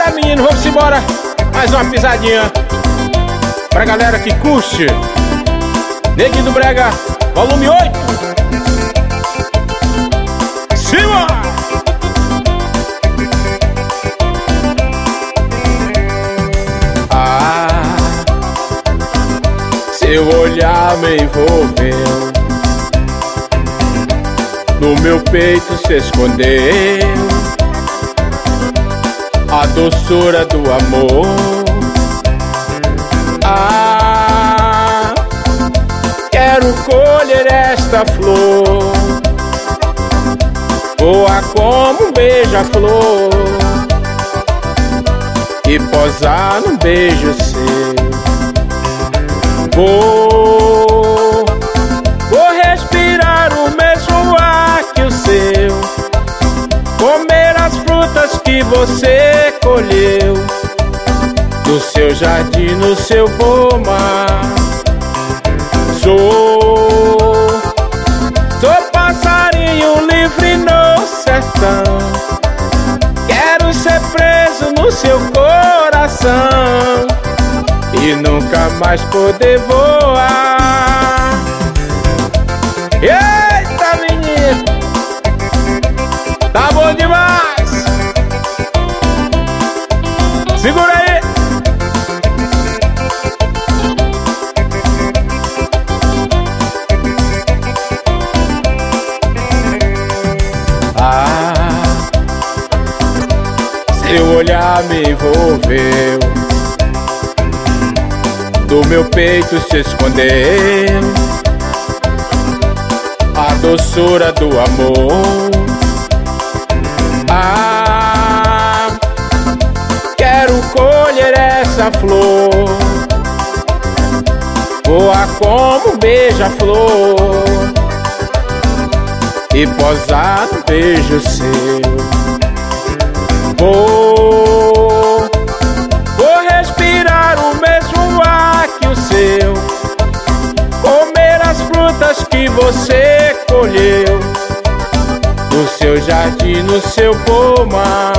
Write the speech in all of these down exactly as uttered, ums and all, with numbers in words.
Eita, menino, vamos embora. Mais uma pisadinha pra galera que curte. Neguinho do Brega, volume oito. Cima! Ah, seu olhar me envolveu, no meu peito se escondeu a doçura do amor. Ah, quero colher esta flor, voar como um beija-flor e posar num beijo seu. Vou, vou respirar o mesmo ar que o seu, comer as frutas que você colheu do seu jardim, no seu pomar. Sou, sou passarinho livre no sertão, quero ser preso no seu coração e nunca mais poder voar. Eita, menino, tá bom demais. Segura aí. Ah, seu olhar me envolveu, do meu peito se escondeu a doçura do amor. Ah, quero colher essa flor, voar como um beija-flor e posar no beijo seu. Vou, vou respirar o mesmo ar que o seu, comer as frutas que você colheu no seu jardim, no seu pomar.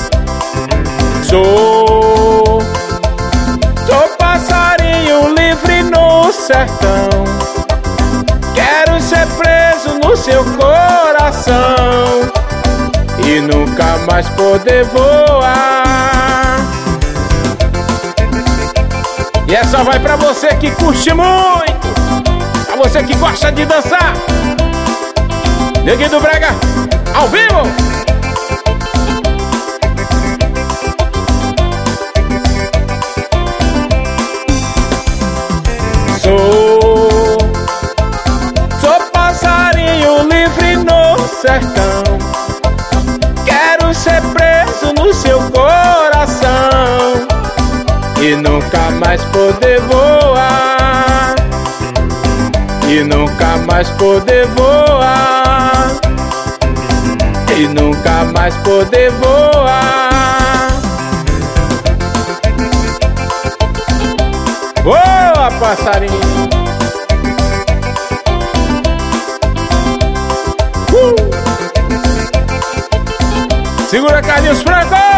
Sou, sou passarinho livre no sertão, quero ser preso no seu coração e nunca mais poder voar. E essa vai pra você que curte muito, pra você que gosta de dançar. Neguinho do Brega, ao vivo. Sou, sou passarinho livre no sertão, quero ser preso no seu coração e nunca mais poder voar, e nunca mais poder voar, e nunca mais poder voar. Boa, passarinho. Uh! Segura, Carlinhos Franco.